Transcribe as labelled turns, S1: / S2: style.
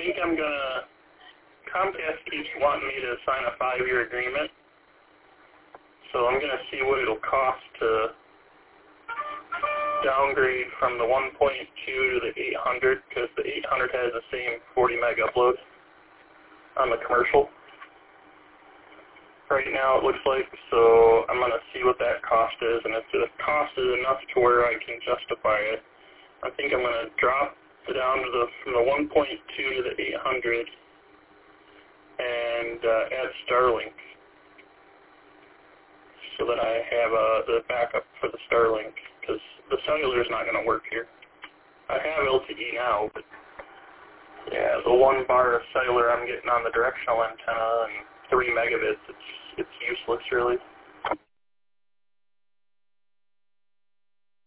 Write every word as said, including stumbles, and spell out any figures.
S1: think I'm gonna, Comcast keeps wanting me to sign a five-year agreement, so I'm gonna see what it'll cost to downgrade from the one point two to the eight hundred, because the eight hundred has the same forty meg upload on the commercial right now, it looks like. So I'm going to see what that cost is, and if the cost is enough to where I can justify it, I think I'm going to drop it down to the from the one point two to the eight hundred and uh, add Starlink, so that I have uh, the backup for the Starlink, because the cellular is not going to work here. I have L T E now, but yeah, the one bar of cellular I'm getting on the directional antenna and three megabits, it's it's useless really.